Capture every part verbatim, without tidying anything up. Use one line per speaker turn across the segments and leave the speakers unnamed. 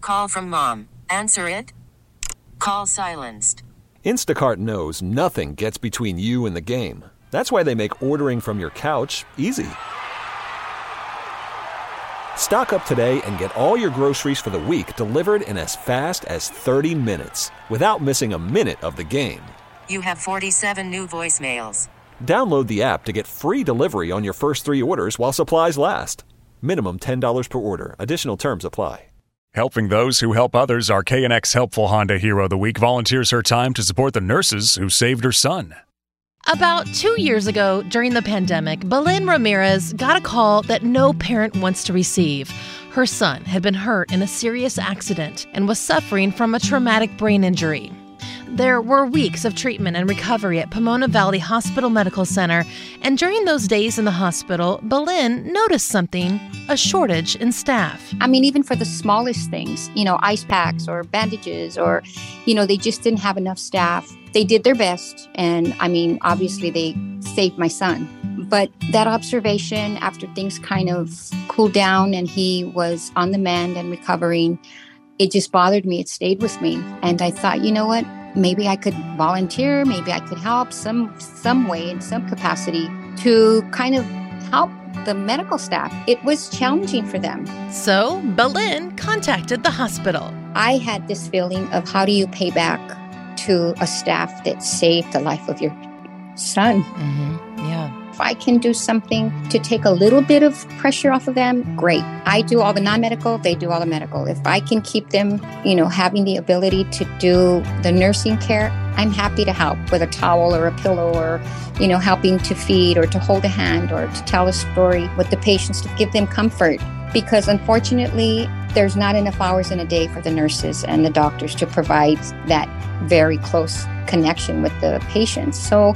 call from mom. Answer it. Call silenced.
Instacart knows nothing gets between you and the game. That's why they make ordering from your couch easy. Stock up today and get all your groceries for the week delivered in as fast as thirty minutes without missing a minute of the game.
You have forty-seven new voicemails.
Download the app to get free delivery on your first three orders while supplies last. Minimum ten dollars per order. Additional terms apply.
Helping those who help others, our K N X Helpful Honda Hero of the Week volunteers her time to support the nurses who saved her son.
About two years ago, during the pandemic, Belen Ramirez got a call that no parent wants to receive. Her son had been hurt in a serious accident and was suffering from a traumatic brain injury. There were weeks of treatment and recovery at Pomona Valley Hospital Medical Center, and during those days in the hospital, Belen noticed something, a shortage in staff.
I mean, even for the smallest things, you know, ice packs or bandages or, you know, they just didn't have enough staff. They did their best, and I mean, obviously they saved my son. But that observation, after things kind of cooled down and he was on the mend and recovering, it just bothered me. It stayed with me. And I thought, you know what? Maybe I could volunteer, maybe I could help some some way in some capacity to kind of help the medical staff. It was challenging for them.
So Belen contacted the hospital.
I had this feeling of how do you pay back to a staff that saved the life of your son?
Mm-hmm. Yeah.
If I can do something to take a little bit of pressure off of them, great. I do all the non-medical, they do all the medical. If I can keep them, you know, having the ability to do the nursing care, I'm happy to help with a towel or a pillow or, you know, helping to feed or to hold a hand or to tell a story with the patients to give them comfort. Because unfortunately, there's not enough hours in a day for the nurses and the doctors to provide that very close connection with the patients. So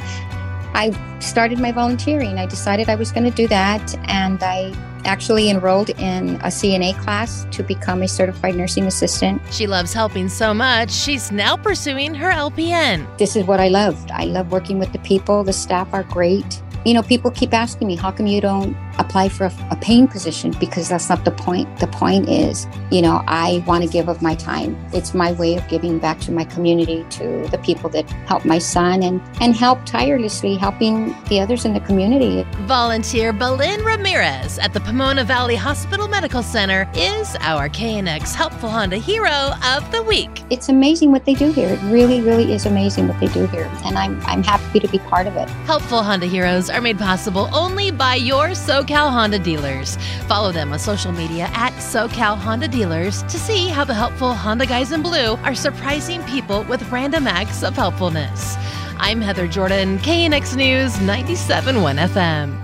I started my volunteering. I decided I was going to do that, and I actually enrolled in a C N A class to become a certified nursing assistant.
She loves helping so much, she's now pursuing her L P N.
This is what I loved. I love working with the people. The staff are great. You know, people keep asking me, how come you don't apply for a, a paying position? Because that's not the point. The point is, you know, I want to give of my time. It's my way of giving back to my community, to the people that help my son and, and help tirelessly helping the others in the community.
Volunteer Belen Ramirez at the Pomona Valley Hospital Medical Center is our K N X Helpful Honda Hero of the Week.
It's amazing what they do here. It really, really is amazing what they do here. And I'm, I'm happy to be part of it.
Helpful Honda Heroes are made possible only by your SoCal Honda dealers. Follow them on social media at SoCal Honda Dealers to see how the helpful Honda guys in blue are surprising people with random acts of helpfulness. I'm Heather Jordan, K N X News ninety-seven point one F M.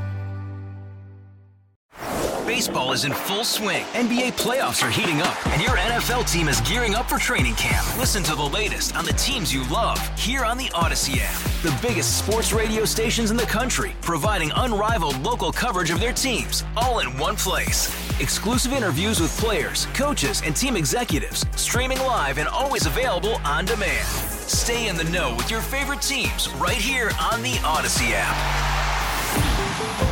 Baseball is in full swing. N B A playoffs are heating up, and your N F L team is gearing up for training camp. Listen to the latest on the teams you love here on the Odyssey app. The biggest sports radio stations in the country, providing unrivaled local coverage of their teams, all in one place. Exclusive interviews with players, coaches, and team executives, streaming live and always available on demand. Stay in the know with your favorite teams right here on the Odyssey app.